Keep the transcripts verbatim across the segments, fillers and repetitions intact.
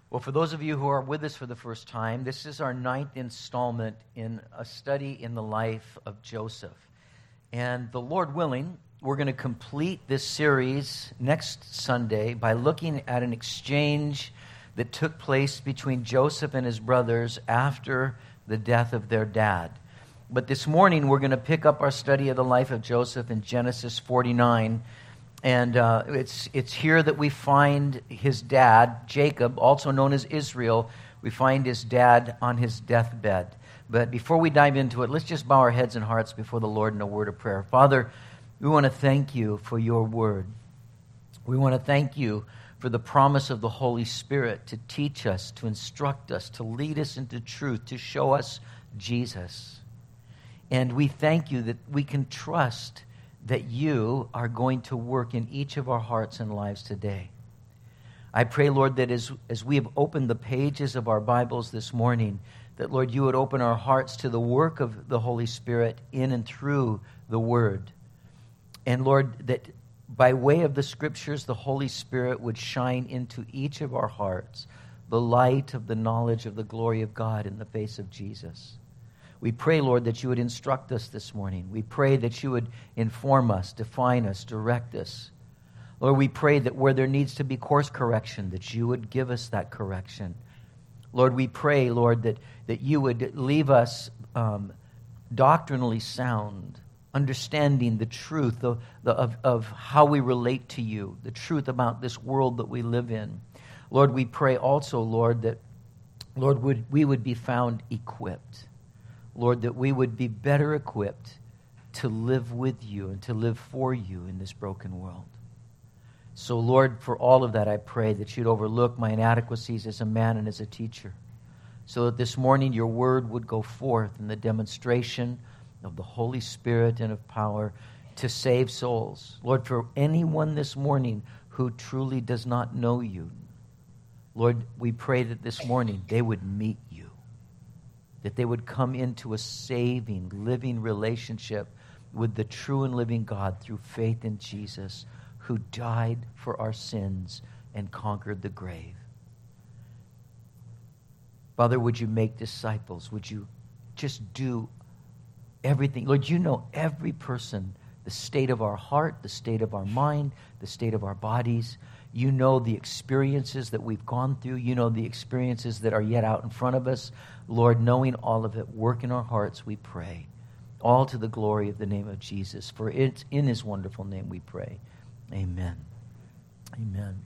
Well, for those of you who are with us for the first time, this is our ninth installment in a study in the life of Joseph. And the Lord willing, we're going to complete this series next Sunday by looking at an exchange that took place between Joseph and his brothers after the death of their dad. But this morning, we're going to pick up our study of the life of Joseph in Genesis forty-nine. And uh, it's it's here that we find his dad, Jacob, also known as Israel. We find his dad on his deathbed. But before we dive into it, let's just bow our heads and hearts before the Lord in a word of prayer. Father, we want to thank you for your word. We want to thank you for the promise of the Holy Spirit to teach us, to instruct us, to lead us into truth, to show us Jesus. And we thank you that we can trust that you are going to work in each of our hearts and lives today. I pray, Lord, that as, as we have opened the pages of our Bibles this morning, that, Lord, you would open our hearts to the work of the Holy Spirit in and through the Word. And, Lord, that by way of the Scriptures, the Holy Spirit would shine into each of our hearts the light of the knowledge of the glory of God in the face of Jesus. We pray, Lord, that you would instruct us this morning. We pray that you would inform us, define us, direct us. Lord, we pray that where there needs to be course correction, that you would give us that correction. Lord, we pray, Lord, that, that you would leave us um, doctrinally sound, understanding the truth of, the, of, of how we relate to you, the truth about this world that we live in. Lord, we pray also, Lord, that, Lord, would, we would be found equipped. Lord, that we would be better equipped to live with you and to live for you in this broken world. So, Lord, for all of that, I pray that you'd overlook my inadequacies as a man and as a teacher, so that this morning your word would go forth in the demonstration of the Holy Spirit and of power to save souls. Lord, for anyone this morning who truly does not know you, Lord, we pray that this morning they would meet you, that they would come into a saving, living relationship with the true and living God through faith in Jesus, who died for our sins and conquered the grave. Father, would you make disciples? Would you just do everything? Lord, you know every person, the state of our heart, the state of our mind, the state of our bodies. You know the experiences that we've gone through. You know the experiences that are yet out in front of us. Lord, knowing all of it, work in our hearts, we pray. All to the glory of the name of Jesus. For it's in his wonderful name we pray. Amen. Amen.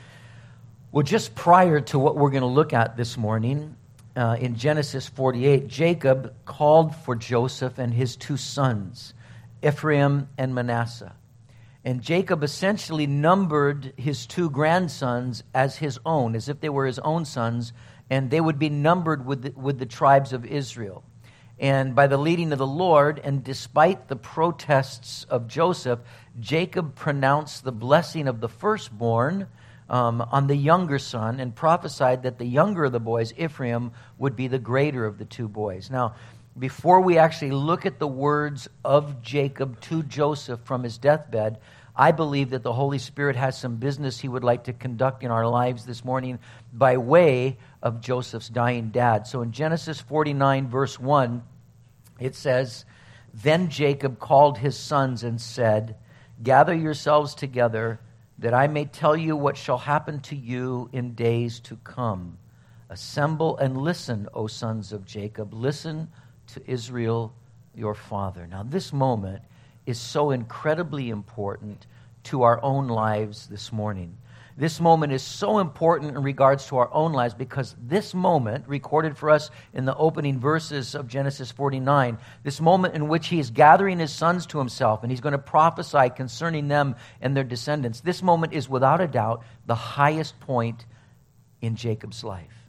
Well, just prior to what we're going to look at this morning, uh, in Genesis forty-eight, Jacob called for Joseph and his two sons, Ephraim and Manasseh. And Jacob essentially numbered his two grandsons as his own, as if they were his own sons, and they would be numbered with the, with the tribes of Israel. And by the leading of the Lord, and despite the protests of Joseph, Jacob pronounced the blessing of the firstborn um, on the younger son and prophesied that the younger of the boys, Ephraim, would be the greater of the two boys. Now, before we actually look at the words of Jacob to Joseph from his deathbed, I believe that the Holy Spirit has some business he would like to conduct in our lives this morning by way of Joseph's dying dad. So in Genesis forty-nine, verse one, it says, "Then Jacob called his sons and said, 'Gather yourselves together, that I may tell you what shall happen to you in days to come. Assemble and listen, O sons of Jacob. Listen to Israel, your father.'" Now, this moment is so incredibly important to our own lives this morning. This moment is so important in regards to our own lives because this moment, recorded for us in the opening verses of Genesis forty-nine, this moment in which he is gathering his sons to himself and he's going to prophesy concerning them and their descendants, this moment is without a doubt the highest point in Jacob's life.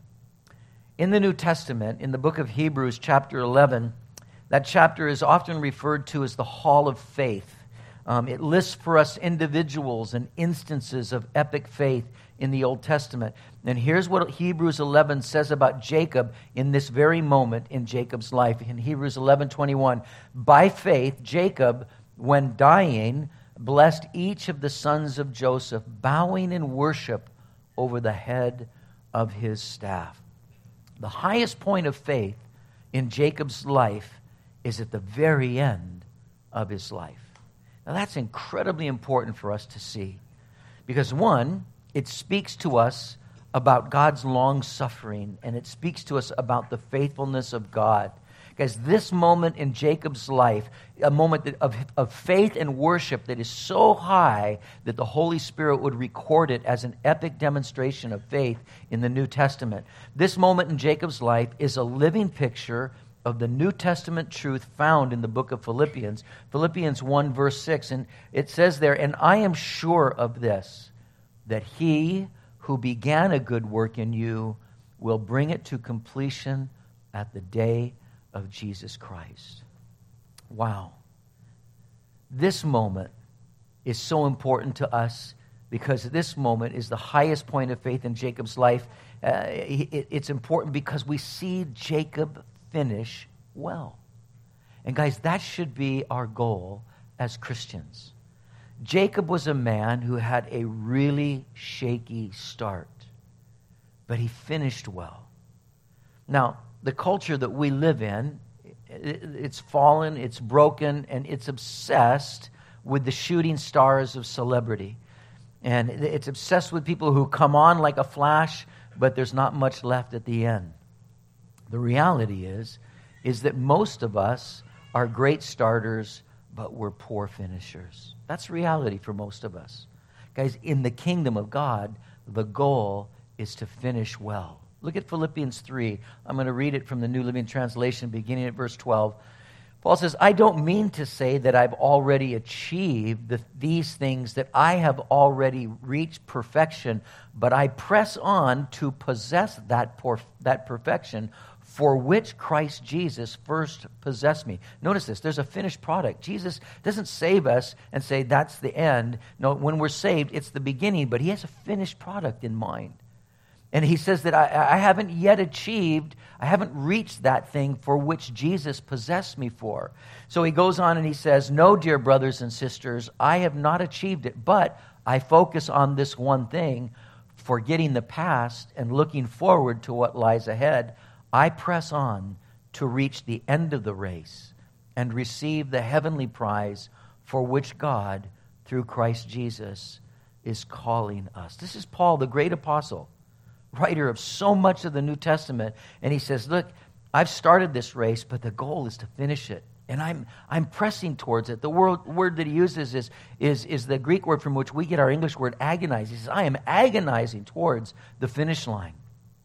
In the New Testament, in the book of Hebrews, chapter eleven, that chapter is often referred to as the Hall of Faith. Um, it lists for us individuals and instances of epic faith in the Old Testament. And here's what Hebrews eleven says about Jacob in this very moment in Jacob's life. In Hebrews eleven twenty-one, "By faith, Jacob, when dying, blessed each of the sons of Joseph, bowing in worship over the head of his staff. The highest point of faith in Jacob's life is at the very end of his life. Now that's incredibly important for us to see because, one, it speaks to us about God's long suffering, and it speaks to us about the faithfulness of God. Guys, this moment in Jacob's life, a moment that, of, of faith and worship that is so high that the Holy Spirit would record it as an epic demonstration of faith in the New Testament. This moment in Jacob's life is a living picture of the New Testament truth found in the book of Philippians. Philippians one, verse six, and it says there, "And I am sure of this, that he who began a good work in you will bring it to completion at the day of Jesus Christ." Wow. This moment is so important to us because this moment is the highest point of faith in Jacob's life. Uh, it, it's important because we see Jacob finish well. And guys, that should be our goal as Christians. Jacob was a man who had a really shaky start, but he finished well. Now, the culture that we live in, it's fallen, it's broken, and it's obsessed with the shooting stars of celebrity. And it's obsessed with people who come on like a flash, but there's not much left at the end. The reality is, is that most of us are great starters, but we're poor finishers. That's reality for most of us. Guys, in the kingdom of God, the goal is to finish well. Look at Philippians three. I'm going to read it from the New Living Translation, beginning at verse twelve. Paul says, "I don't mean to say that I've already achieved the, these things, that I have already reached perfection, but I press on to possess that, por- that perfection for which Christ Jesus first possessed me." Notice this, there's a finished product. Jesus doesn't save us and say that's the end. No, when we're saved, it's the beginning, but he has a finished product in mind. And he says that I, I haven't yet achieved, I haven't reached that thing for which Jesus possessed me for. So he goes on and he says, "No, dear brothers and sisters, I have not achieved it, but I focus on this one thing, forgetting the past and looking forward to what lies ahead. I press on to reach the end of the race and receive the heavenly prize for which God, through Christ Jesus, is calling us." This is Paul, the great apostle, writer of so much of the New Testament. And he says, look, I've started this race, but the goal is to finish it. And I'm I'm pressing towards it. The word, word that he uses is, is, is the Greek word from which we get our English word agonize. He says, I am agonizing towards the finish line.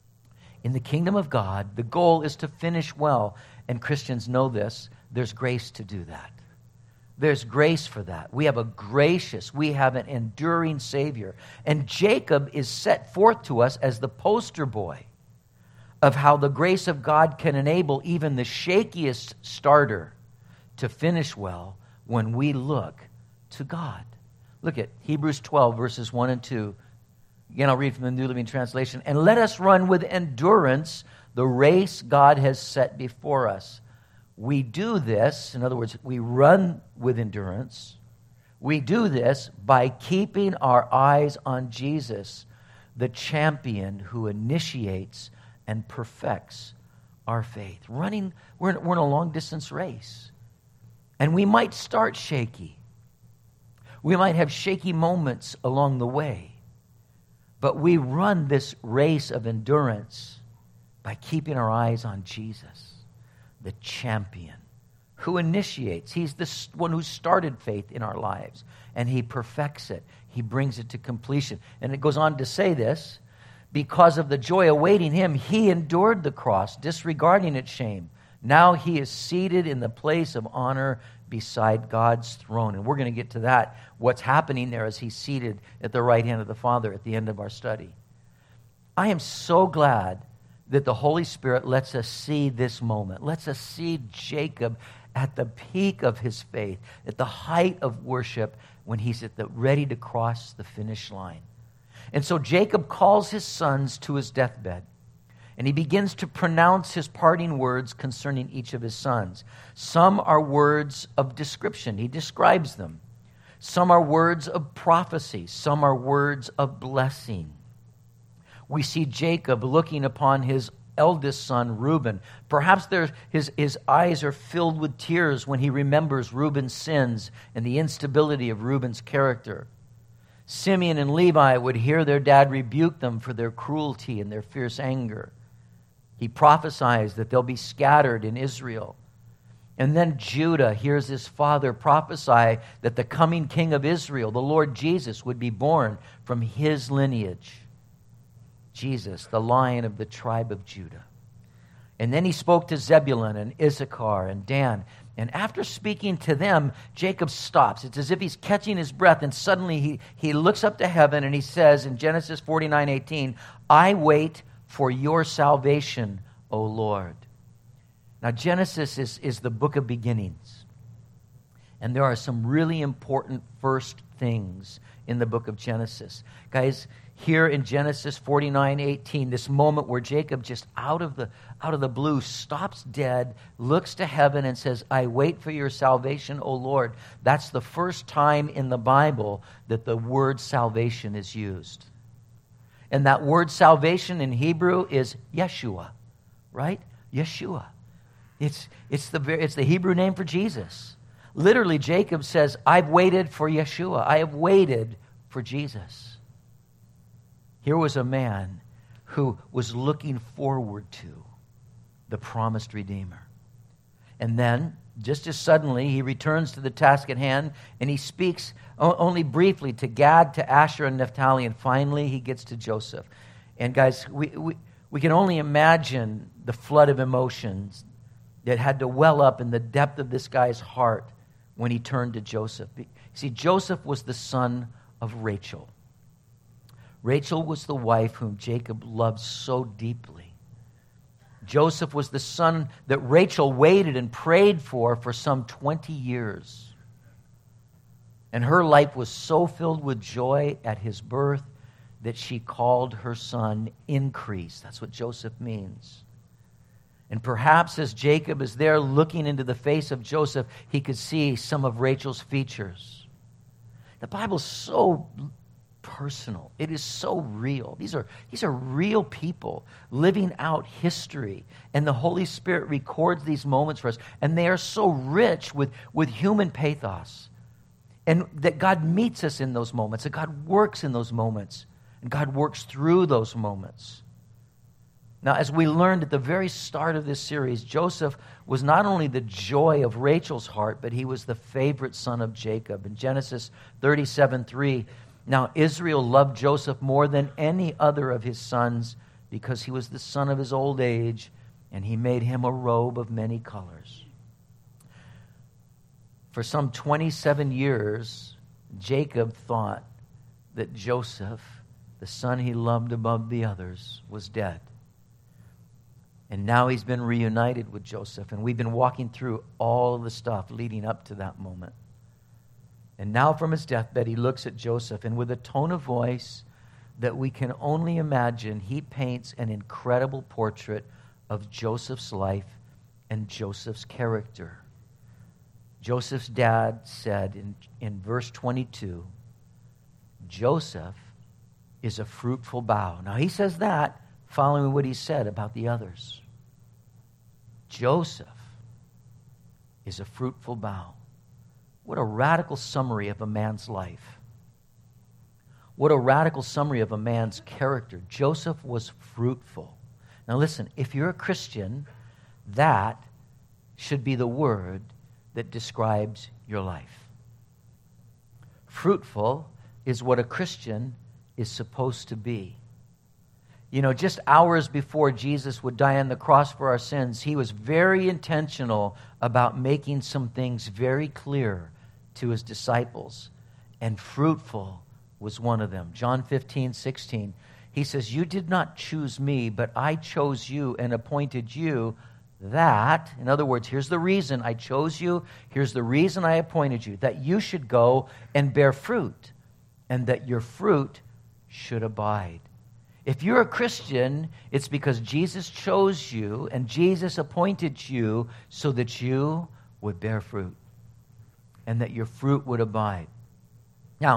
In the kingdom of God, the goal is to finish well. And Christians know this. There's grace to do that. There's grace for that. We have a gracious, we have an enduring Savior. And Jacob is set forth to us as the poster boy of how the grace of God can enable even the shakiest starter to finish well when we look to God. Look at Hebrews twelve, verses one and two. Again, I'll read from the New Living Translation. "And let us run with endurance the race God has set before us. We do this," in other words, we run with endurance. We do this by keeping our eyes on Jesus, the champion who initiates and perfects our faith. Running, we're in, we're in a long-distance race. And we might start shaky. We might have shaky moments along the way. But we run this race of endurance by keeping our eyes on Jesus, the champion who initiates. He's the one who started faith in our lives, and he perfects it. He brings it to completion. And it goes on to say this, because of the joy awaiting him, he endured the cross, disregarding its shame. Now he is seated in the place of honor beside God's throne. And we're going to get to that, what's happening there as he's seated at the right hand of the Father at the end of our study. I am so glad that the Holy Spirit lets us see this moment, lets us see Jacob at the peak of his faith, at the height of worship, when he's at the ready to cross the finish line. And so Jacob calls his sons to his deathbed, and he begins to pronounce his parting words concerning each of his sons. Some are words of description. He describes them. Some are words of prophecy. Some are words of blessing. we see Jacob looking upon his eldest son, Reuben. Perhaps there, his, his eyes are filled with tears when he remembers Reuben's sins and the instability of Reuben's character. Simeon and Levi would hear their dad rebuke them for their cruelty and their fierce anger. He prophesies that they'll be scattered in Israel. And then Judah hears his father prophesy that the coming king of Israel, the Lord Jesus, would be born from his lineage. Jesus, the Lion of the tribe of Judah. And then he spoke to Zebulun and Issachar and Dan. And after speaking to them, Jacob stops. It's as if he's catching his breath, and suddenly he, he looks up to heaven and he says in Genesis forty-nine eighteen, I wait for your salvation, O Lord. Now, Genesis is, is the book of beginnings. And there are some really important first things in the book of Genesis. Guys, here in Genesis forty-nine eighteen, this moment where Jacob just out of the out of the blue stops dead, looks to heaven and says, I wait for your salvation, O Lord. That's the first time in the Bible that the word salvation is used. And that word salvation in Hebrew is Yeshua, right? Yeshua. It's, it's, the, it's the Hebrew name for Jesus. Literally, Jacob says, I've waited for Yeshua. I have waited for Jesus. Here was a man who was looking forward to the promised Redeemer. And then, just as suddenly, he returns to the task at hand, and he speaks only briefly to Gad, to Asher, and Naphtali, and finally he gets to Joseph. And guys, we, we, we can only imagine the flood of emotions that had to well up in the depth of this guy's heart when he turned to Joseph. See, Joseph was the son of Rachel. Rachel was the wife whom Jacob loved so deeply. Joseph was the son that Rachel waited and prayed for for some twenty years. And her life was so filled with joy at his birth that she called her son Increase. That's what Joseph means. And perhaps as Jacob is there looking into the face of Joseph, he could see some of Rachel's features. The Bible's so personal. It is so real. These are, these are real people living out history. And the Holy Spirit records these moments for us. And they are so rich with, with human pathos. And that God meets us in those moments. That God works in those moments. And God works through those moments. Now, as we learned at the very start of this series, Joseph was not only the joy of Rachel's heart, but he was the favorite son of Jacob. In Genesis thirty-seven three, now Israel loved Joseph more than any other of his sons because he was the son of his old age, and he made him a robe of many colors. For some twenty-seven years, Jacob thought that Joseph, the son he loved above the others, was dead. And now he's been reunited with Joseph, and we've been walking through all of the stuff leading up to that moment. And now from his deathbed, he looks at Joseph, and with a tone of voice that we can only imagine, he paints an incredible portrait of Joseph's life and Joseph's character. Joseph's dad said in, in verse twenty-two, Joseph is a fruitful bough. Now he says that following what he said about the others. Joseph is a fruitful bough. What a radical summary of a man's life. What a radical summary of a man's character. Joseph was fruitful. Now listen, if you're a Christian, that should be the word that describes your life. Fruitful is what a Christian is supposed to be. You know, just hours before Jesus would die on the cross for our sins, he was very intentional about making some things very clear to his disciples. And fruitful was one of them. John fifteen sixteen, he says, you did not choose me, but I chose you and appointed you that, in other words, here's the reason I chose you, here's the reason I appointed you, that you should go and bear fruit, and that your fruit should abide. If you're a Christian, it's because Jesus chose you and Jesus appointed you so that you would bear fruit and that your fruit would abide. Now,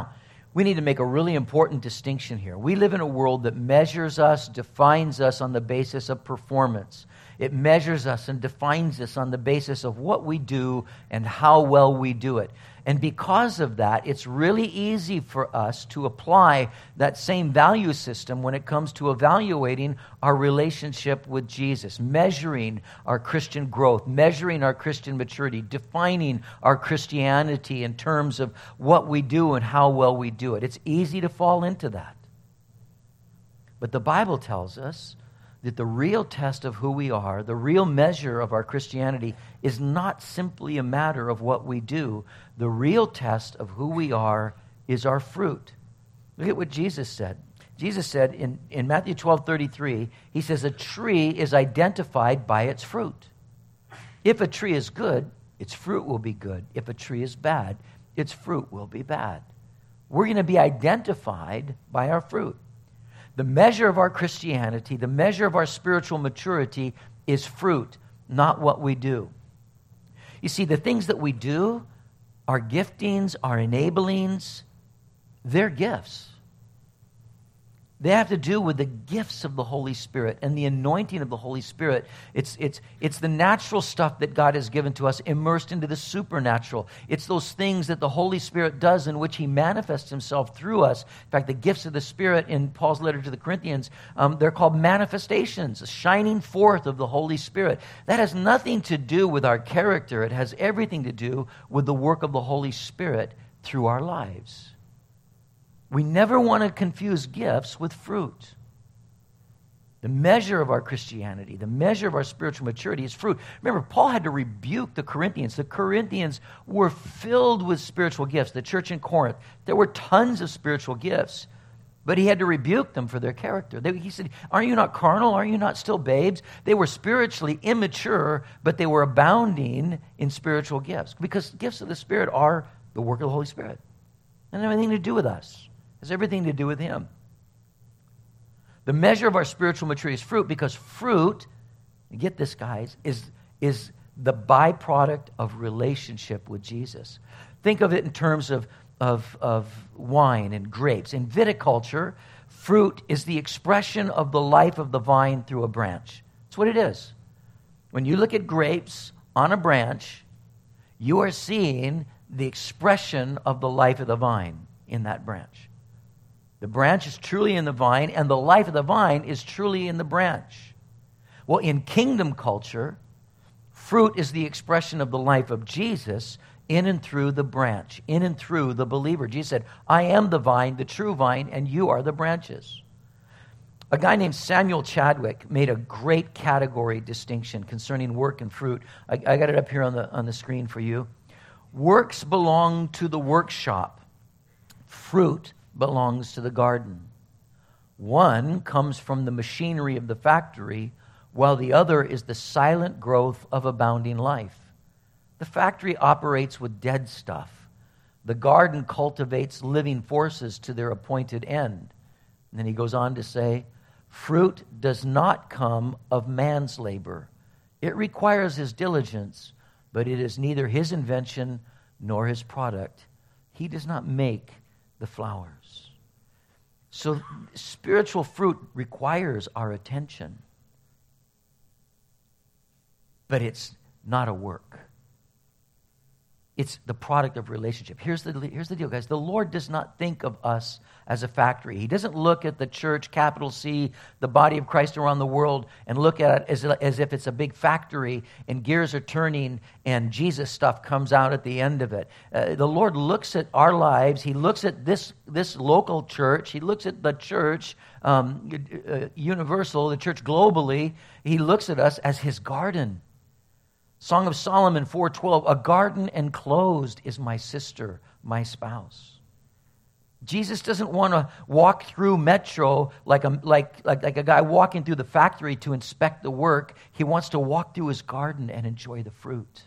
we need to make a really important distinction here. We live in a world that measures us, defines us on the basis of performance. It measures us and defines us on the basis of what we do and how well we do it. And because of that, it's really easy for us to apply that same value system when it comes to evaluating our relationship with Jesus, measuring our Christian growth, measuring our Christian maturity, defining our Christianity in terms of what we do and how well we do it. It's easy to fall into that. But the Bible tells us that the real test of who we are, the real measure of our Christianity, is not simply a matter of what we do. The real test of who we are is our fruit. Look at what Jesus said. Jesus said in, in Matthew twelve thirty-three, he says, a tree is identified by its fruit. If a tree is good, its fruit will be good. If a tree is bad, its fruit will be bad. We're going to be identified by our fruit. The measure of our Christianity, the measure of our spiritual maturity is fruit, not what we do. You see, the things that we do, our giftings, our enablings, they're gifts. They have to do with the gifts of the Holy Spirit and the anointing of the Holy Spirit. It's, it's, it's the natural stuff that God has given to us, immersed into the supernatural. It's those things that the Holy Spirit does in which he manifests himself through us. In fact, the gifts of the Spirit in Paul's letter to the Corinthians, um, they're called manifestations, a shining forth of the Holy Spirit. That has nothing to do with our character. It has everything to do with the work of the Holy Spirit through our lives. We never want to confuse gifts with fruit. The measure of our Christianity, the measure of our spiritual maturity is fruit. Remember, Paul had to rebuke the Corinthians. The Corinthians were filled with spiritual gifts. The church in Corinth, there were tons of spiritual gifts, but he had to rebuke them for their character. They, he said, "Are you not carnal? Are you not still babes?" They were spiritually immature, but they were abounding in spiritual gifts, because gifts of the Spirit are the work of the Holy Spirit. They don't have anything to do with us. It has everything to do with him. The measure of our spiritual maturity is fruit, because fruit, get this, guys, is, is the byproduct of relationship with Jesus. Think of it in terms of, of, of wine and grapes. In viticulture, fruit is the expression of the life of the vine through a branch. That's what it is. When you look at grapes on a branch, you are seeing the expression of the life of the vine in that branch. The branch is truly in the vine, and the life of the vine is truly in the branch. Well, in kingdom culture, fruit is the expression of the life of Jesus in and through the branch, in and through the believer. Jesus said, "I am the vine, the true vine, and you are the branches." A guy named Samuel Chadwick made a great category distinction concerning work and fruit. I, I got it up here on the, on the screen for you. Works belong to the workshop. Fruit belongs to the garden. One comes from the machinery of the factory, while the other is the silent growth of abounding life. The factory operates with dead stuff. The garden cultivates living forces to their appointed end. And then he goes on to say, fruit does not come of man's labor. It requires his diligence, but it is neither his invention nor his product. He does not make the flowers. So spiritual fruit requires our attention, but it's not a work. It's the product of relationship. Here's the, here's the deal, guys. The Lord does not think of us as a factory. He doesn't look at the church, capital C, the body of Christ around the world, and look at it as, as if it's a big factory and gears are turning and Jesus stuff comes out at the end of it. Uh, the Lord looks at our lives. He looks at this, this local church. He looks at the church um, uh, universal, the church globally. He looks at us as his garden. Song of Solomon four twelve, a garden enclosed is my sister, my spouse. Jesus doesn't want to walk through Metro like a, like, like, like a guy walking through the factory to inspect the work. He wants to walk through his garden and enjoy the fruit.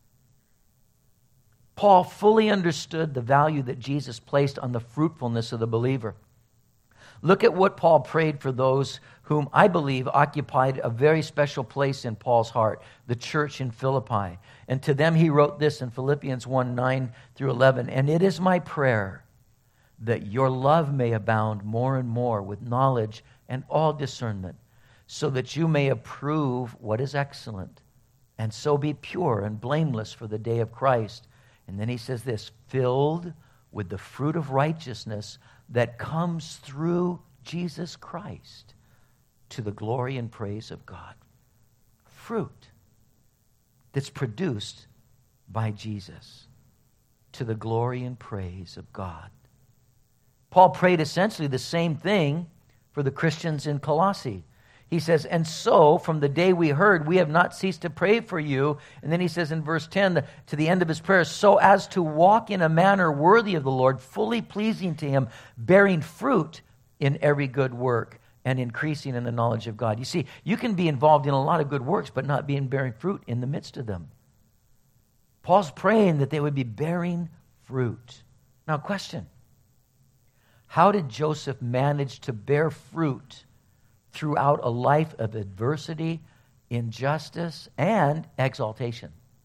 Paul fully understood the value that Jesus placed on the fruitfulness of the believer. Look at what Paul prayed for those whom I believe occupied a very special place in Paul's heart, the church in Philippi. And to them he wrote this in Philippians one, nine through eleven. And it is my prayer that your love may abound more and more with knowledge and all discernment, so that you may approve what is excellent, and so be pure and blameless for the day of Christ. And then he says this, filled with the fruit of righteousness that comes through Jesus Christ, to the glory and praise of God. Fruit that's produced by Jesus, to the glory and praise of God. Paul prayed essentially the same thing for the Christians in Colossae. He says, and so from the day we heard, we have not ceased to pray for you. And then he says in verse ten, to the end of his prayer, so as to walk in a manner worthy of the Lord, fully pleasing to him, bearing fruit in every good work and increasing in the knowledge of God. You see, you can be involved in a lot of good works, but not being bearing fruit in the midst of them. Paul's praying that they would be bearing fruit. Now, question. How did Joseph manage to bear fruit throughout a life of adversity, injustice, and exaltation?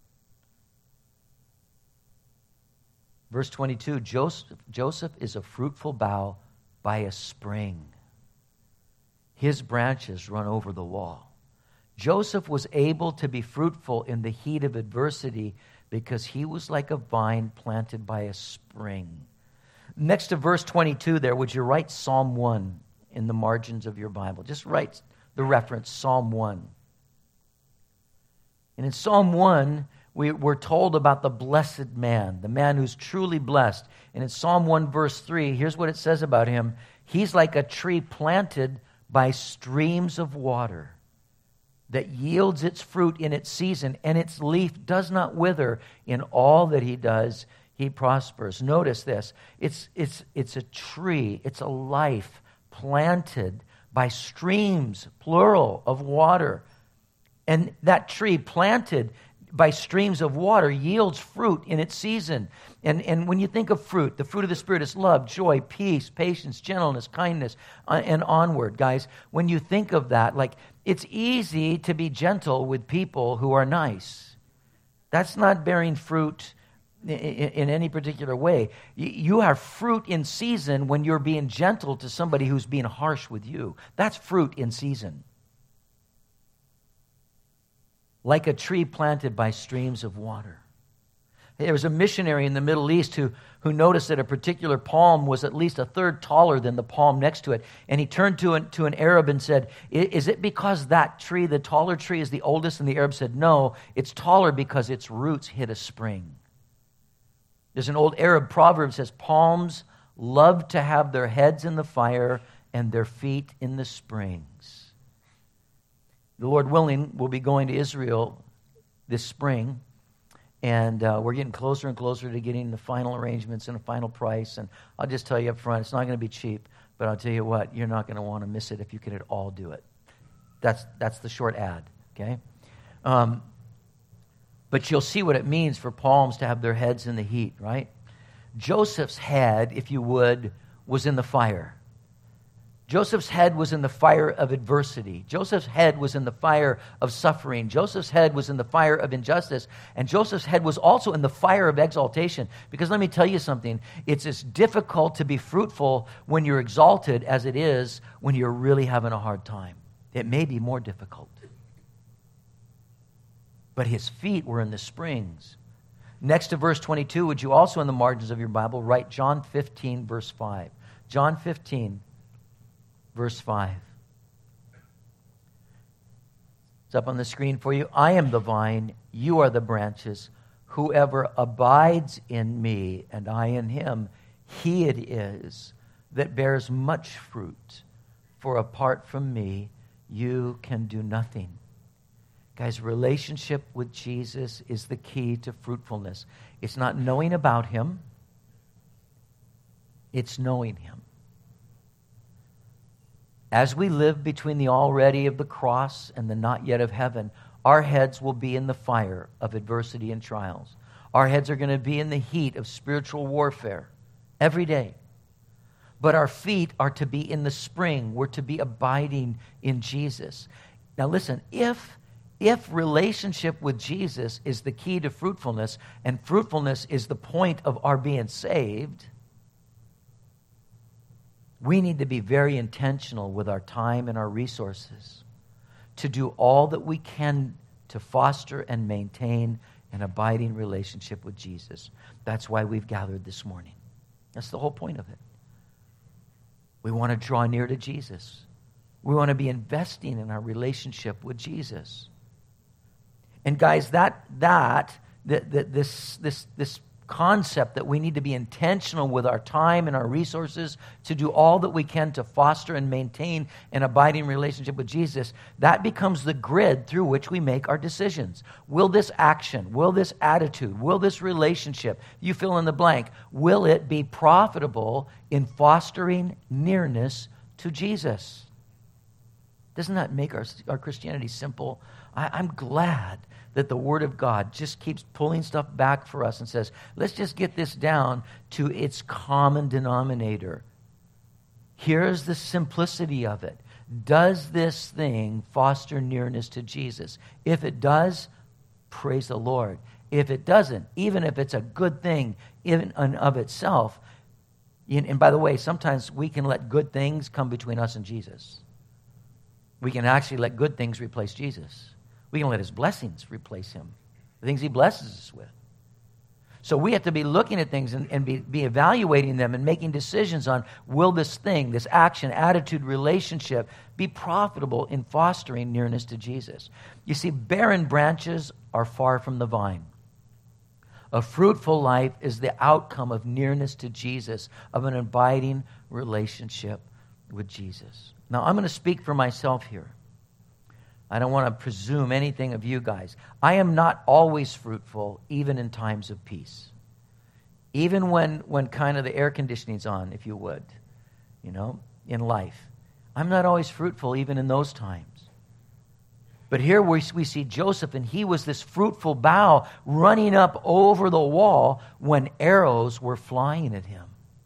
Verse twenty-two, Joseph, Joseph is a fruitful bough by a spring. His branches run over the wall. Joseph was able to be fruitful in the heat of adversity because he was like a vine planted by a spring. Next to verse twenty-two there, would you write Psalm one in the margins of your Bible? Just write the reference, Psalm one. And in Psalm one, we, we're told about the blessed man, the man who's truly blessed. And in Psalm one, verse three, here's what it says about him. He's like a tree planted by streams of water that yields its fruit in its season, and its leaf does not wither. In all that he does, he prospers. Notice this. It's, it's, it's a tree. It's a life planted by streams, plural, of water. And that tree planted by streams of water yields fruit in its season. And, and when you think of fruit, the fruit of the Spirit is love, joy, peace, patience, gentleness, kindness, uh, and onward, guys. When you think of that, like, it's easy to be gentle with people who are nice. That's not bearing fruit in, in, in any particular way. You, you have fruit in season when you're being gentle to somebody who's being harsh with you. That's fruit in season. Like a tree planted by streams of water. There was a missionary in the Middle East who, who noticed that a particular palm was at least a third taller than the palm next to it. And he turned to an, to an Arab and said, is it because that tree, the taller tree, is the oldest? And the Arab said, no, it's taller because its roots hit a spring. There's an old Arab proverb that says, palms love to have their heads in the fire and their feet in the springs. The Lord willing, we'll be going to Israel this spring, and uh, we're getting closer and closer to getting the final arrangements and a final price. And I'll just tell you up front, it's not going to be cheap, but I'll tell you what, you're not going to want to miss it if you can at all do it. That's that's the short ad, okay? Um, but you'll see what it means for palms to have their heads in the heat, right? Joseph's head, if you would, was in the fire. Joseph's head was in the fire of adversity. Joseph's head was in the fire of suffering. Joseph's head was in the fire of injustice. And Joseph's head was also in the fire of exaltation. Because let me tell you something. It's as difficult to be fruitful when you're exalted as it is when you're really having a hard time. It may be more difficult. But his feet were in the springs. Next to verse twenty-two, would you also in the margins of your Bible write John fifteen, verse five. John fifteen, verse five. It's up on the screen for you. I am the vine, you are the branches. Whoever abides in me and I in him, he it is that bears much fruit. For apart from me, you can do nothing. Guys, relationship with Jesus is the key to fruitfulness. It's not knowing about him. It's knowing him. As we live between the already of the cross and the not yet of heaven, our heads will be in the fire of adversity and trials. Our heads are going to be in the heat of spiritual warfare every day. But our feet are to be in the spring. We're to be abiding in Jesus. Now listen, if, if relationship with Jesus is the key to fruitfulness, and fruitfulness is the point of our being saved, We need to be very intentional with our time and our resources to do all that we can to foster and maintain an abiding relationship with Jesus. That's why we've gathered this morning. That's the whole point of it. We want to draw near to Jesus. We want to be investing in our relationship with Jesus. And guys, that that that, that this this this concept that we need to be intentional with our time and our resources to do all that we can to foster and maintain an abiding relationship with Jesus, that becomes the grid through which we make our decisions. Will this action, will this attitude, will this relationship, you fill in the blank, will it be profitable in fostering nearness to Jesus? Doesn't that make our, our Christianity simple? I, I'm glad that the Word of God just keeps pulling stuff back for us and says, let's just get this down to its common denominator. Here's the simplicity of it. Does this thing foster nearness to Jesus? If it does, praise the Lord. If it doesn't, even if it's a good thing in and of itself, and by the way, sometimes we can let good things come between us and Jesus. We can actually let good things replace Jesus. We can let his blessings replace him, the things he blesses us with. So we have to be looking at things and, and be, be evaluating them and making decisions on, will this thing, this action, attitude, relationship be profitable in fostering nearness to Jesus? You see, barren branches are far from the vine. A fruitful life is the outcome of nearness to Jesus, of an abiding relationship with Jesus. Now, I'm going to speak for myself here. I don't want to presume anything of you guys. I am not always fruitful, even in times of peace. Even when, when kind of the air conditioning's on, if you would, you know, in life. I'm not always fruitful, even in those times. But here we, we see Joseph, and he was this fruitful bough running up over the wall when arrows were flying at him.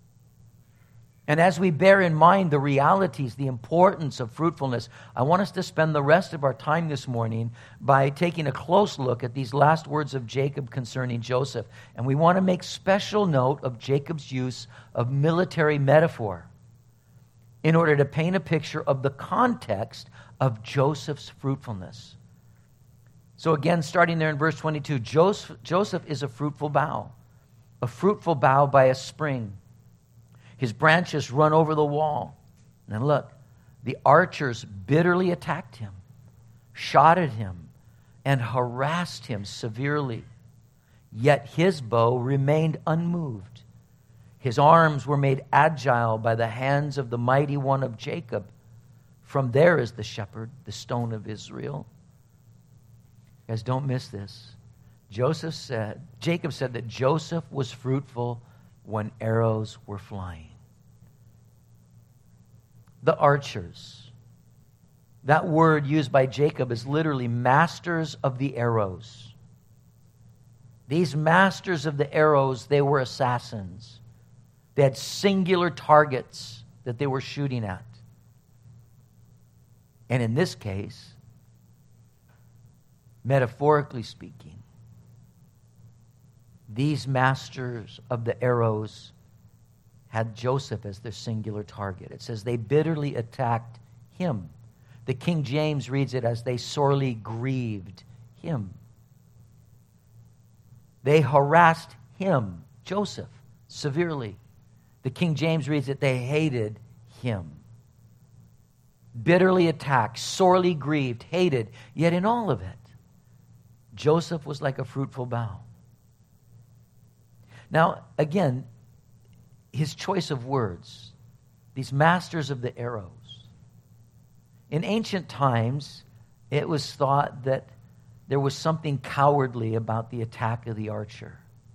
And as we bear in mind the realities, the importance of fruitfulness, I want us to spend the rest of our time this morning by taking a close look at these last words of Jacob concerning Joseph. And we want to make special note of Jacob's use of military metaphor in order to paint a picture of the context of Joseph's fruitfulness. So again, starting there in verse twenty-two, Joseph, Joseph is a fruitful bough, a fruitful bough by a spring. His branches run over the wall. And look, the archers bitterly attacked him, shot at him, and harassed him severely. Yet his bow remained unmoved. His arms were made agile by the hands of the mighty one of Jacob. From there is the shepherd, the stone of Israel. Guys, don't miss this. Joseph said, Jacob said that Joseph was fruitful when arrows were flying. The archers. That word used by Jacob is literally masters of the arrows. These masters of the arrows, they were assassins. They had singular targets that they were shooting at. And in this case, metaphorically speaking, these masters of the arrows had Joseph as their singular target. It says they bitterly attacked him. The King James reads it as they sorely grieved him. They harassed him, Joseph, severely. The King James reads it, they hated him. Bitterly attacked, sorely grieved, hated. Yet in all of it, Joseph was like a fruitful bough. Now, again, his choice of words, these masters of the arrows. In ancient times, it was thought that there was something cowardly about the attack of the archer.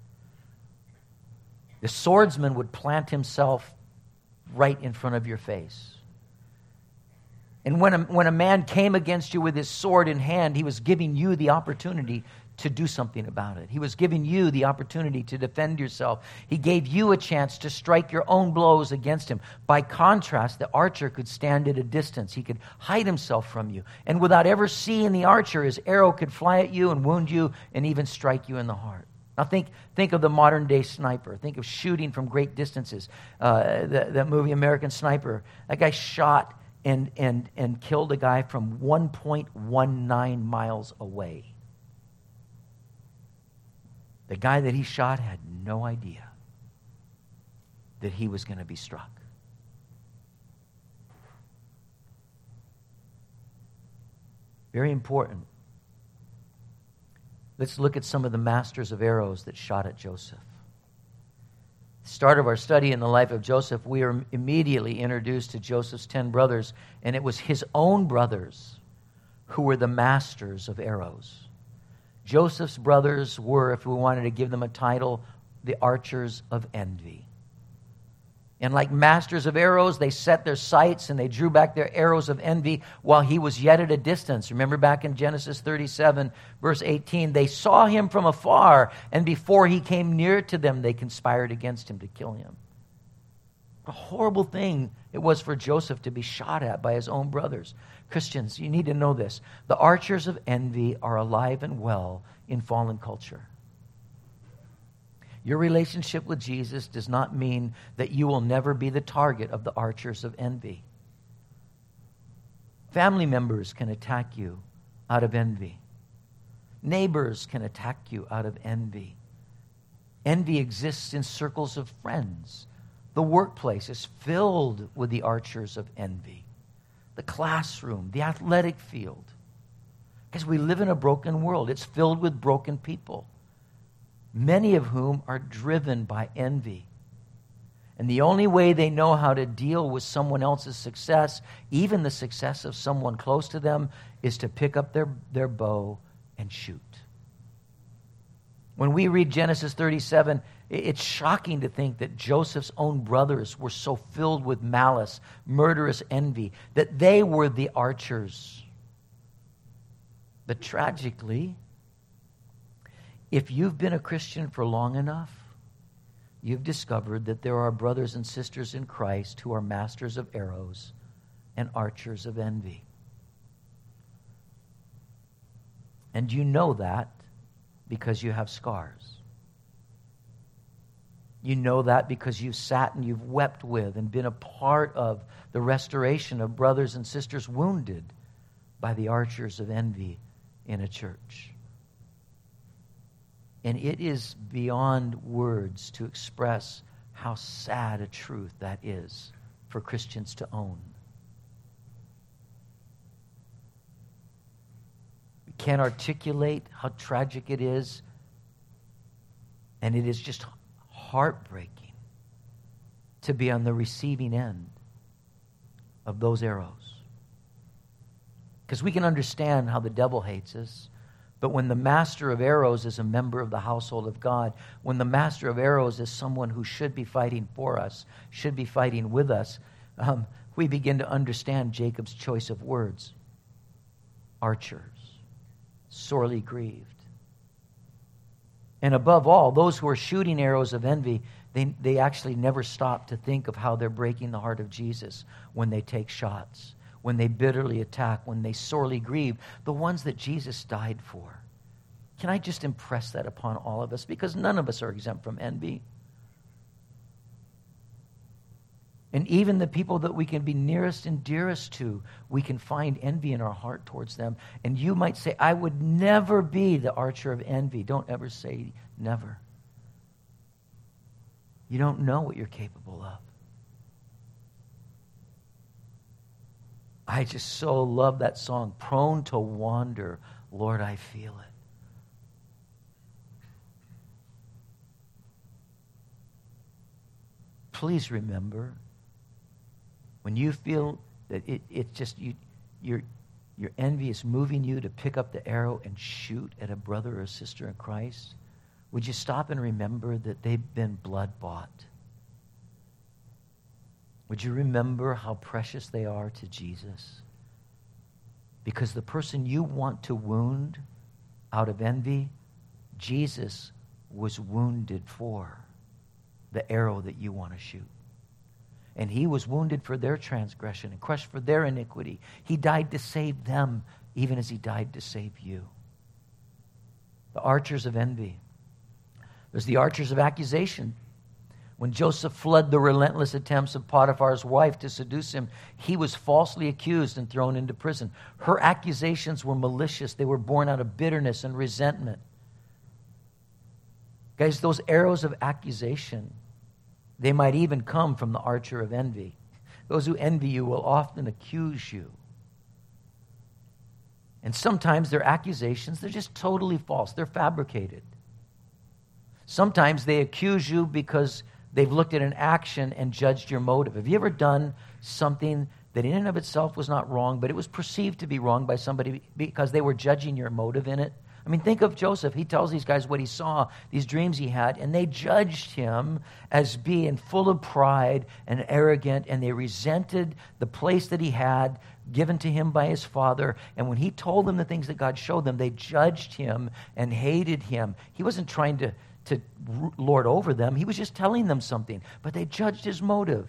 The swordsman would plant himself right in front of your face. And when a, when a man came against you with his sword in hand, he was giving you the opportunity to do something about it. He was giving you the opportunity to defend yourself. He gave you a chance to strike your own blows against him. By contrast, the archer could stand at a distance. He could hide himself from you. And without ever seeing the archer, his arrow could fly at you and wound you and even strike you in the heart. Now think think of the modern-day sniper. Think of shooting from great distances. Uh, the, that movie, American Sniper, that guy shot and, and, and killed a guy from one point one nine miles away. The guy that he shot had no idea that he was going to be struck. Very important. Let's look at some of the masters of arrows that shot at Joseph. The start of our study in the life of Joseph, we are immediately introduced to Joseph's ten brothers, and it was his own brothers who were the masters of arrows. Joseph's brothers were, if we wanted to give them a title, the archers of envy. And like masters of arrows, they set their sights and they drew back their arrows of envy while he was yet at a distance. Remember back in Genesis thirty-seven, verse eighteen, they saw him from afar, and before he came near to them, they conspired against him to kill him. A horrible thing it was for Joseph to be shot at by his own brothers. Christians, you need to know this. The archers of envy are alive and well in fallen culture. Your relationship with Jesus does not mean that you will never be the target of the archers of envy. Family members can attack you out of envy. Neighbors can attack you out of envy. Envy exists in circles of friends. The workplace is filled with the archers of envy. The classroom, the athletic field. Because we live in a broken world. It's filled with broken people, many of whom are driven by envy. And the only way they know how to deal with someone else's success, even the success of someone close to them, is to pick up their, their bow and shoot. When we read Genesis thirty-seven, it's shocking to think that Joseph's own brothers were so filled with malice, murderous envy, that they were the archers. But tragically, if you've been a Christian for long enough, you've discovered that there are brothers and sisters in Christ who are masters of arrows and archers of envy. And you know that because you have scars. You know that because you've sat and you've wept with and been a part of the restoration of brothers and sisters wounded by the archers of envy in a church. And it is beyond words to express how sad a truth that is for Christians to own. We can't articulate how tragic it is, and it is just heartbreaking to be on the receiving end of those arrows. Because we can understand how the devil hates us. But when the master of arrows is a member of the household of God, when the master of arrows is someone who should be fighting for us, should be fighting with us, um, we begin to understand Jacob's choice of words. Archers, sorely grieved. And above all, those who are shooting arrows of envy, they, they actually never stop to think of how they're breaking the heart of Jesus when they take shots, when they bitterly attack, when they sorely grieve, the ones that Jesus died for. Can I just impress that upon all of us? Because none of us are exempt from envy. And even the people that we can be nearest and dearest to, we can find envy in our heart towards them. And you might say, I would never be the archer of envy. Don't ever say never. You don't know what you're capable of. I just so love that song, Prone to Wander, Lord, I feel it. Please remember, when you feel that it, it's just, you, your, your envy is moving you to pick up the arrow and shoot at a brother or sister in Christ, would you stop and remember that they've been blood-bought? Would you remember how precious they are to Jesus? Because the person you want to wound out of envy, Jesus was wounded for the arrow that you want to shoot. And he was wounded for their transgression and crushed for their iniquity. He died to save them, even as he died to save you. The archers of envy. There's the archers of accusation. When Joseph fled the relentless attempts of Potiphar's wife to seduce him, he was falsely accused and thrown into prison. Her accusations were malicious. They were born out of bitterness and resentment. Guys, those arrows of accusation, they might even come from the archer of envy. Those who envy you will often accuse you. And sometimes their accusations, they're just totally false. They're fabricated. Sometimes they accuse you because they've looked at an action and judged your motive. Have you ever done something that in and of itself was not wrong, but it was perceived to be wrong by somebody because they were judging your motive in it? I mean, think of Joseph. He tells these guys what he saw, these dreams he had, and they judged him as being full of pride and arrogant, and they resented the place that he had given to him by his father. And when he told them the things that God showed them, they judged him and hated him. He wasn't trying to to lord over them. He was just telling them something, but they judged his motive.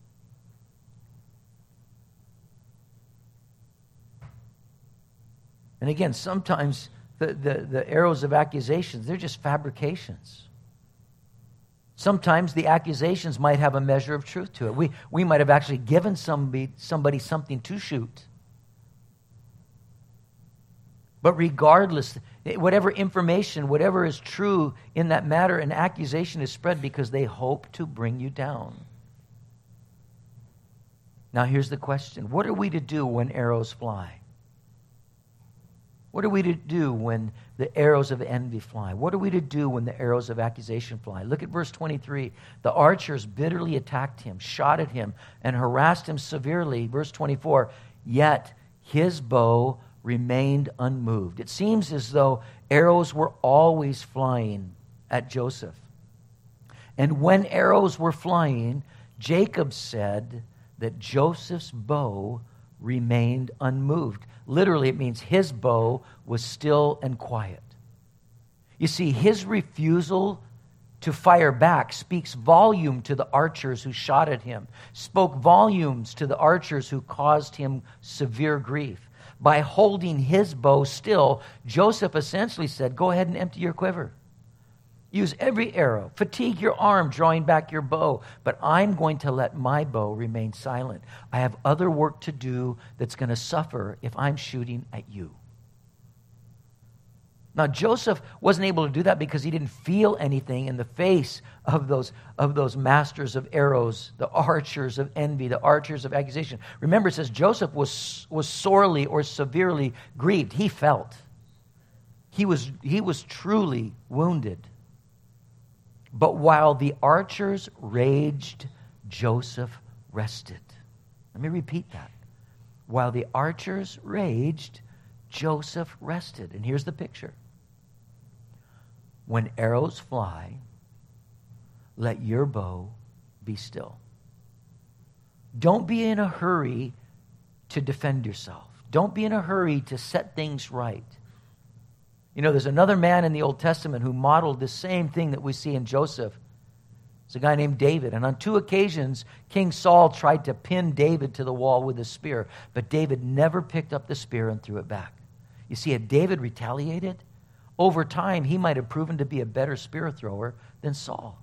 And again, sometimes the, the, the arrows of accusations, they're just fabrications. Sometimes the accusations might have a measure of truth to it. We, we might have actually given somebody, somebody something to shoot. But regardless, whatever information, whatever is true in that matter, an accusation is spread because they hope to bring you down. Now here's the question. What are we to do when arrows fly? What are we to do when the arrows of envy fly? What are we to do when the arrows of accusation fly? Look at verse twenty-three. The archers bitterly attacked him, shot at him, and harassed him severely. Verse twenty-four, yet his bow remained unmoved. It seems as though arrows were always flying at Joseph. And when arrows were flying, Jacob said that Joseph's bow remained unmoved. Literally, it means his bow was still and quiet. You see, his refusal to fire back speaks volume to the archers who shot at him, spoke volumes to the archers who caused him severe grief. By holding his bow still, Joseph essentially said, go ahead and empty your quiver. Use every arrow. Fatigue your arm drawing back your bow. But I'm going to let my bow remain silent. I have other work to do that's going to suffer if I'm shooting at you. Now, Joseph wasn't able to do that because he didn't feel anything in the face of those, of those masters of arrows, the archers of envy, the archers of accusation. Remember, it says Joseph was, was sorely or severely grieved. He felt. He was, he was truly wounded. But while the archers raged, Joseph rested. Let me repeat that. While the archers raged, Joseph rested. And here's the picture. When arrows fly, let your bow be still. Don't be in a hurry to defend yourself. Don't be in a hurry to set things right. You know, there's another man in the Old Testament who modeled the same thing that we see in Joseph. It's a guy named David. And on two occasions, King Saul tried to pin David to the wall with a spear, but David never picked up the spear and threw it back. You see, had David retaliated, over time, he might have proven to be a better spear thrower than Saul.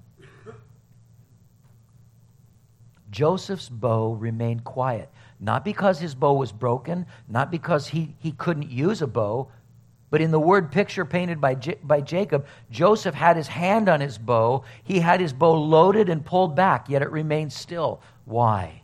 Joseph's bow remained quiet, not because his bow was broken, not because he, he couldn't use a bow, but in the word picture painted by, J- by Jacob, Joseph had his hand on his bow. He had his bow loaded and pulled back, yet it remained still. Why?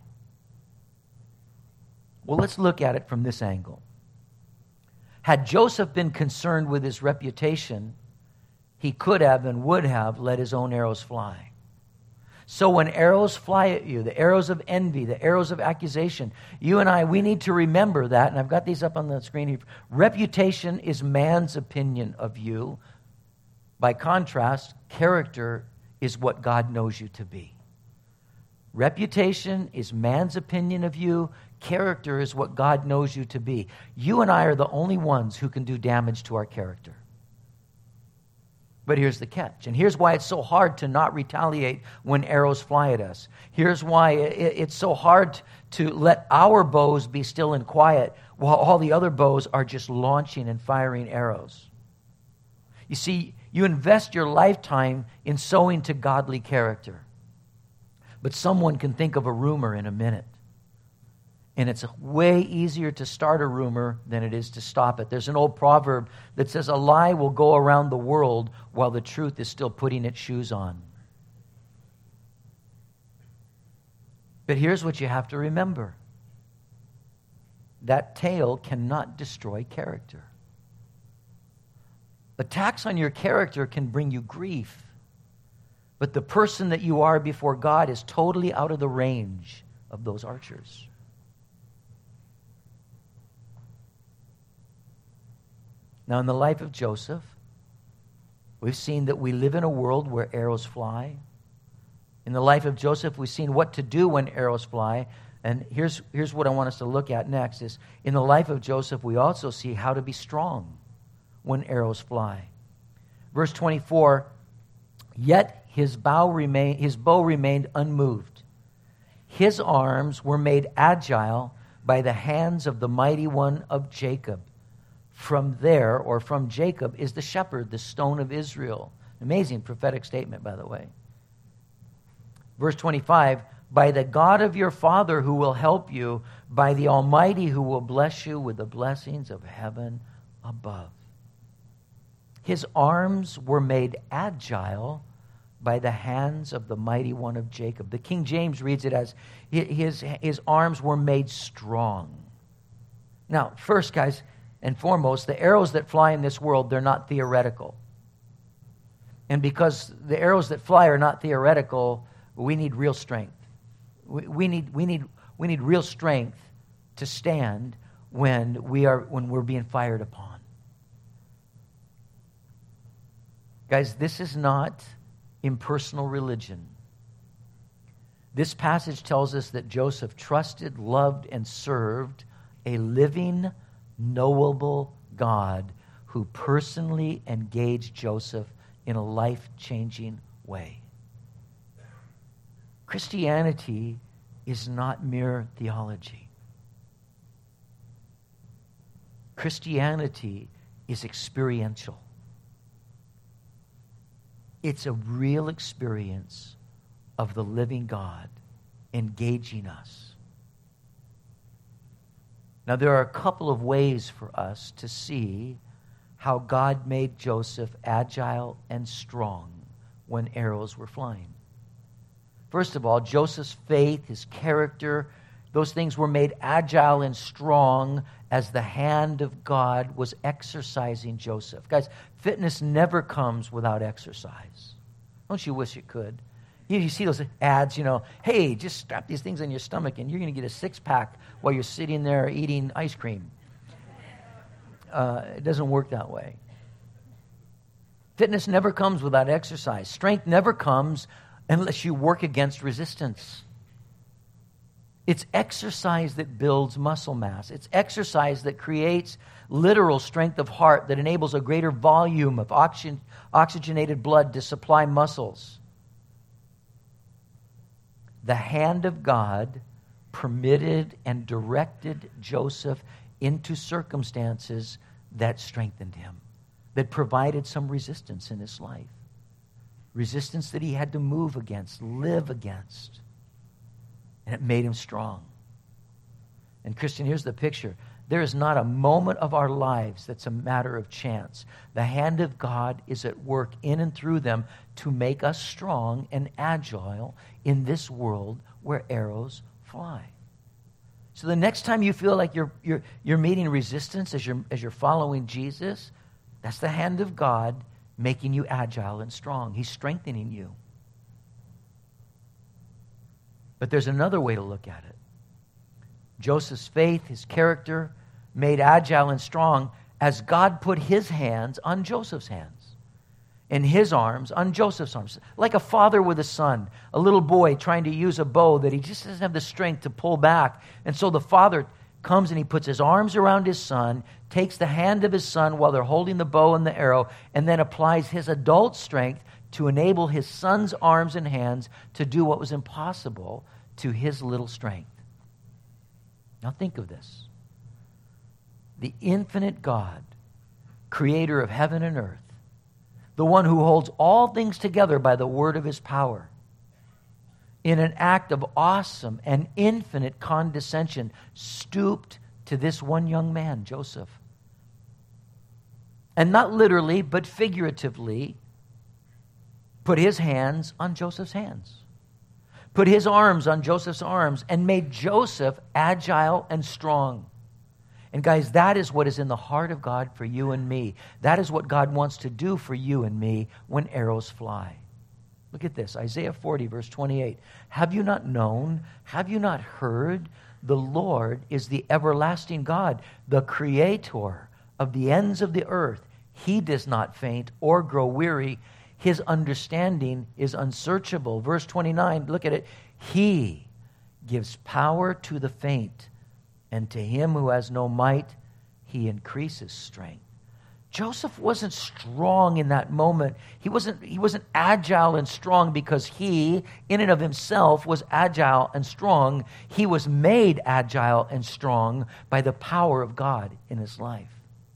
Well, let's look at it from this angle. Had Joseph been concerned with his reputation, he could have and would have let his own arrows fly. So when arrows fly at you, the arrows of envy, the arrows of accusation, you and I, we need to remember that, and I've got these up on the screen here. Reputation is man's opinion of you. By contrast, character is what God knows you to be. Reputation is man's opinion of you. Character is what God knows you to be. You and I are the only ones who can do damage to our character. But here's the catch, and here's why it's so hard to not retaliate when arrows fly at us. Here's why it's so hard to let our bows be still and quiet while all the other bows are just launching and firing arrows. You see, you invest your lifetime in sowing to godly character. But someone can think of a rumor in a minute. And it's way easier to start a rumor than it is to stop it. There's an old proverb that says, a lie will go around the world while the truth is still putting its shoes on. But here's what you have to remember. That tale cannot destroy character. Attacks on your character can bring you grief. But the person that you are before God is totally out of the range of those archers. Now, in the life of Joseph, we've seen that we live in a world where arrows fly. In the life of Joseph, we've seen what to do when arrows fly. And here's, here's what I want us to look at next is, in the life of Joseph, we also see how to be strong when arrows fly. Verse twenty-four, yet his bow remained, his bow remained unmoved. His arms were made agile by the hands of the mighty one of Jacob. From there, or from Jacob, is the shepherd, the stone of Israel. Amazing prophetic statement, by the way. Verse twenty-five, by the God of your father who will help you, by the Almighty who will bless you with the blessings of heaven above. His arms were made agile by the hands of the mighty one of Jacob. The King James reads it as, his, his arms were made strong. Now, first, guys, and foremost, the arrows that fly in this world, they're not theoretical. And because the arrows that fly are not theoretical, we need real strength. We, we need we need we need real strength to stand when we are when we're being fired upon. Guys, this is not impersonal religion. This passage tells us that Joseph trusted, loved, and served a living, knowable God who personally engaged Joseph in a life-changing way. Christianity is not mere theology. Christianity is experiential. It's a real experience of the living God engaging us. Now, there are a couple of ways for us to see how God made Joseph agile and strong when arrows were flying. First of all, Joseph's faith, his character, those things were made agile and strong as the hand of God was exercising Joseph. Guys, fitness never comes without exercise. Don't you wish it could? You, you see those ads, you know, hey, just strap these things on your stomach and you're going to get a six-pack while you're sitting there eating ice cream. Uh, it doesn't work that way. Fitness never comes without exercise. Strength never comes unless you work against resistance. It's exercise that builds muscle mass. It's exercise that creates literal strength of heart that enables a greater volume of oxygen, oxygenated blood to supply muscles. The hand of God permitted and directed Joseph into circumstances that strengthened him, that provided some resistance in his life. Resistance that he had to move against, live against. And it made him strong. And Christian, here's the picture. There is not a moment of our lives that's a matter of chance. The hand of God is at work in and through them to make us strong and agile in this world where arrows fly. So the next time you feel like you're you're you're meeting resistance as you're as you're following Jesus, that's the hand of God making you agile and strong. He's strengthening you. But there's another way to look at it. Joseph's faith, his character, made agile and strong as God put his hands on Joseph's hands and his arms on Joseph's arms. Like a father with a son, a little boy trying to use a bow that he just doesn't have the strength to pull back. And so the father comes and he puts his arms around his son, takes the hand of his son while they're holding the bow and the arrow, and then applies his adult strength to enable his son's arms and hands to do what was impossible to his little strength. Now think of this. The infinite God, creator of heaven and earth, the one who holds all things together by the word of his power, in an act of awesome and infinite condescension, stooped to this one young man, Joseph. And not literally, but figuratively, put his hands on Joseph's hands, put his arms on Joseph's arms, and made Joseph agile and strong. And guys, that is what is in the heart of God for you and me. That is what God wants to do for you and me when arrows fly. Look at this, Isaiah forty, verse twenty-eight. Have you not known? Have you not heard? The Lord is the everlasting God, the creator of the ends of the earth. He does not faint or grow weary. His understanding is unsearchable. Verse twenty-nine, look at it. He gives power to the faint, and to him who has no might, he increases strength. Joseph wasn't strong in that moment. He wasn't, he wasn't agile and strong because he, in and of himself, was agile and strong. He was made agile and strong by the power of God in his life.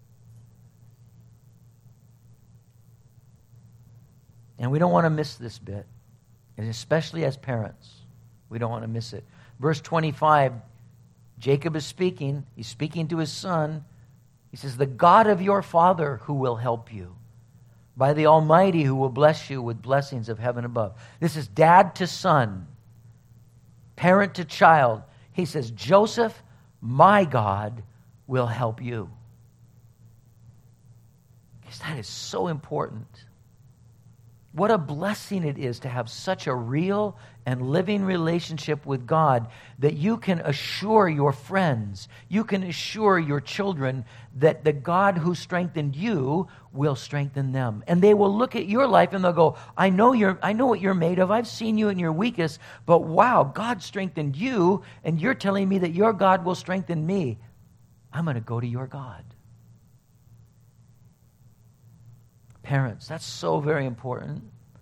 And we don't want to miss this bit, and especially as parents, we don't want to miss it. Verse twenty-five, Jacob is speaking. He's speaking to his son. He says, the God of your father who will help you, by the Almighty who will bless you with blessings of heaven above. This is dad to son, parent to child. He says, Joseph, my God will help you. Because that is so important. What a blessing it is to have such a real and living relationship with God that you can assure your friends, you can assure your children that the God who strengthened you will strengthen them. And they will look at your life and they'll go, I know you're, I know what you're made of. I've seen you in your weakest, but wow, God strengthened you, and you're telling me that your God will strengthen me. I'm going to go to your God. Parents, that's so very important.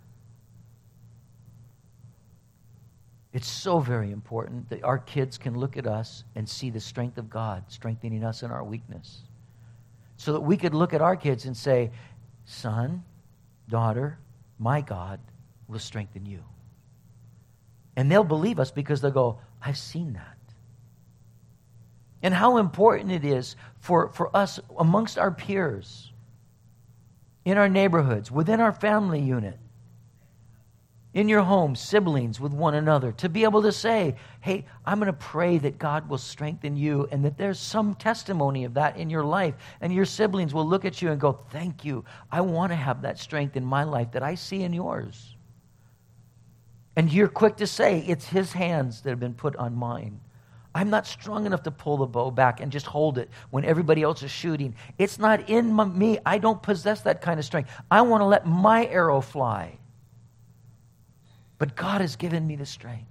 It's so very important that our kids can look at us and see the strength of God strengthening us in our weakness. So that we could look at our kids and say, son, daughter, my God will strengthen you. And they'll believe us because they'll go, I've seen that. And how important it is for, for us amongst our peers, in our neighborhoods, within our family unit, in your home, siblings with one another, to be able to say, hey, I'm going to pray that God will strengthen you, and that there's some testimony of that in your life. And your siblings will look at you and go, thank you. I want to have that strength in my life that I see in yours. And you're quick to say, it's his hands that have been put on mine. I'm not strong enough to pull the bow back and just hold it when everybody else is shooting. It's not in my, me. I don't possess that kind of strength. I want to let my arrow fly. But God has given me the strength.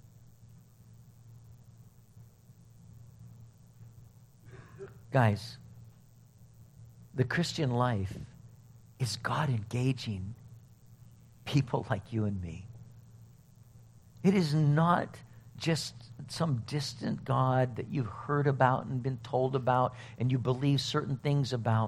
Guys, the Christian life is God engaging people like you and me. It is not just some distant God that you've heard about and been told about and you believe certain things about.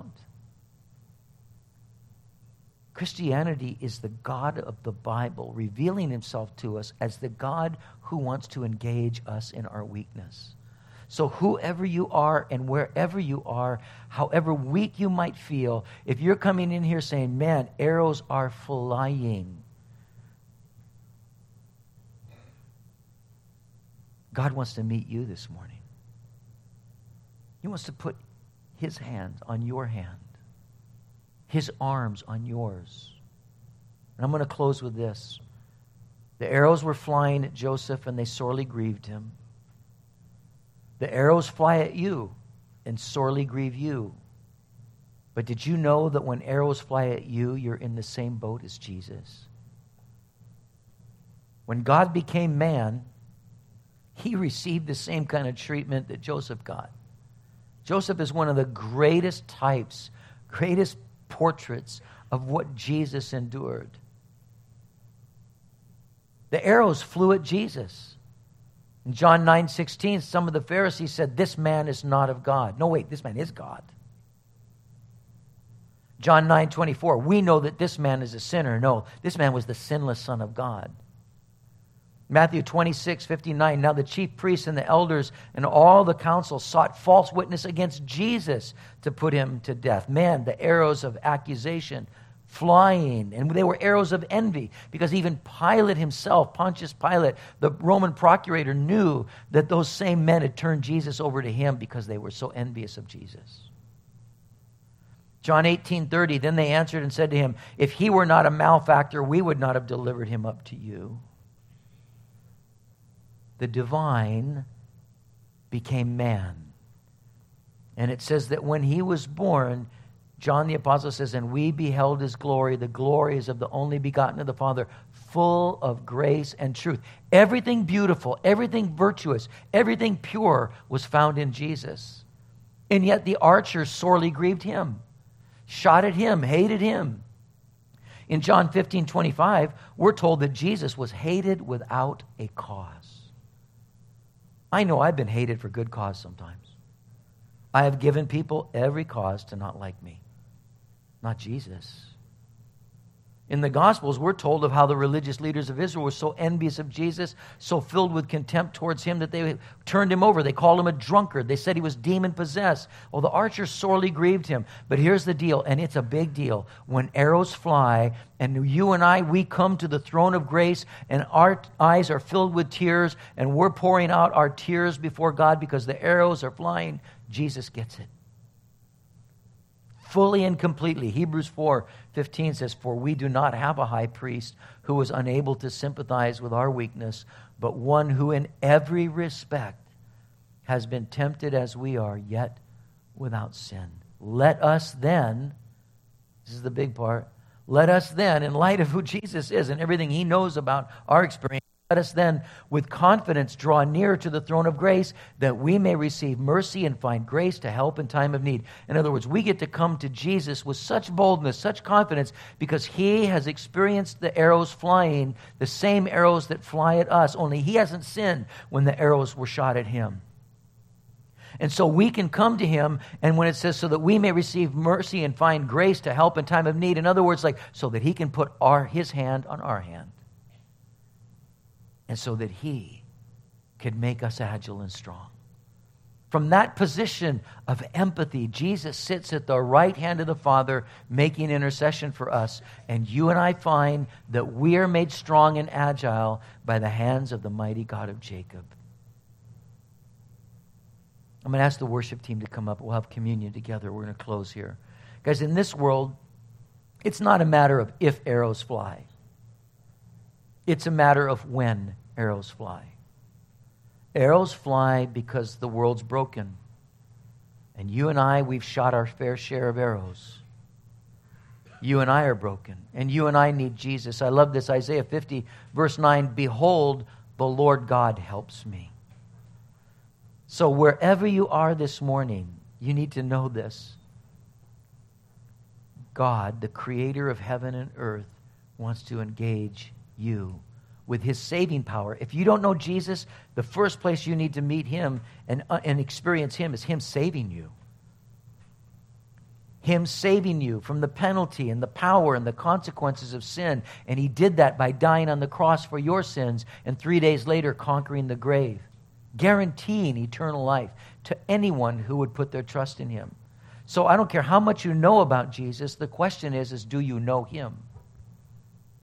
Christianity is the God of the Bible revealing himself to us as the God who wants to engage us in our weakness. So whoever you are and wherever you are, however weak you might feel, if you're coming in here saying, man, arrows are flying, God wants to meet you this morning. He wants to put his hand on your hand, his arms on yours. And I'm going to close with this. The arrows were flying at Joseph, and they sorely grieved him. The arrows fly at you and sorely grieve you. But did you know that when arrows fly at you, you're in the same boat as Jesus? When God became man, he received the same kind of treatment that Joseph got. Joseph is one of the greatest types, greatest portraits of what Jesus endured. The arrows flew at Jesus. In John nine sixteen, some of the Pharisees said, this man is not of God. No, wait, this man is God. John nine twenty-four, we know that this man is a sinner. No, this man was the sinless Son of God. Matthew twenty-six fifty-nine, now the chief priests and the elders and all the council sought false witness against Jesus to put him to death. Man, the arrows of accusation flying, and they were arrows of envy, because even Pilate himself, Pontius Pilate, the Roman procurator, knew that those same men had turned Jesus over to him because they were so envious of Jesus. John eighteen thirty, then they answered and said to him, if he were not a malefactor, we would not have delivered him up to you. The divine became man. And it says that when he was born, John the Apostle says, and we beheld his glory. The glory is of the only begotten of the Father, full of grace and truth. Everything beautiful, everything virtuous, everything pure was found in Jesus. And yet the archers sorely grieved him, shot at him, hated him. In John fifteen twenty-five, we're told that Jesus was hated without a cause. I know I've been hated for good cause sometimes. I have given people every cause to not like me. Not Jesus. In the Gospels, we're told of how the religious leaders of Israel were so envious of Jesus, so filled with contempt towards him that they turned him over. They called him a drunkard. They said he was demon-possessed. Well, the archers sorely grieved him. But here's the deal, and it's a big deal. When arrows fly, and you and I, we come to the throne of grace, and our eyes are filled with tears, and we're pouring out our tears before God because the arrows are flying, Jesus gets it. Fully and completely. Hebrews four fifteen says, for we do not have a high priest who is unable to sympathize with our weakness, but one who in every respect has been tempted as we are, yet without sin. Let us then, this is the big part, let us then, in light of who Jesus is and everything he knows about our experience, let us then with confidence draw near to the throne of grace that we may receive mercy and find grace to help in time of need. In other words, we get to come to Jesus with such boldness, such confidence, because he has experienced the arrows flying, the same arrows that fly at us, only he hasn't sinned when the arrows were shot at him. And so we can come to him, and when it says so that we may receive mercy and find grace to help in time of need, in other words, like so that he can put our his hand on our hand. And so that he could make us agile and strong. From that position of empathy, Jesus sits at the right hand of the Father, making intercession for us. And you and I find that we are made strong and agile by the hands of the mighty God of Jacob. I'm going to ask the worship team to come up. We'll have communion together. We're going to close here. Guys, in this world, it's not a matter of if arrows fly. It's a matter of when arrows fly. Arrows fly because the world's broken. And you and I, we've shot our fair share of arrows. You and I are broken. And you and I need Jesus. I love this, Isaiah fifty, verse nine, behold, the Lord God helps me. So wherever you are this morning, you need to know this. God, the creator of heaven and earth, wants to engage you with his saving power. If you don't know Jesus, the first place you need to meet him and, uh, and experience him is him saving you. Him saving you from the penalty and the power and the consequences of sin. And he did that by dying on the cross for your sins and three days later conquering the grave, guaranteeing eternal life to anyone who would put their trust in him. So I don't care how much you know about Jesus, the question is, is do you know him?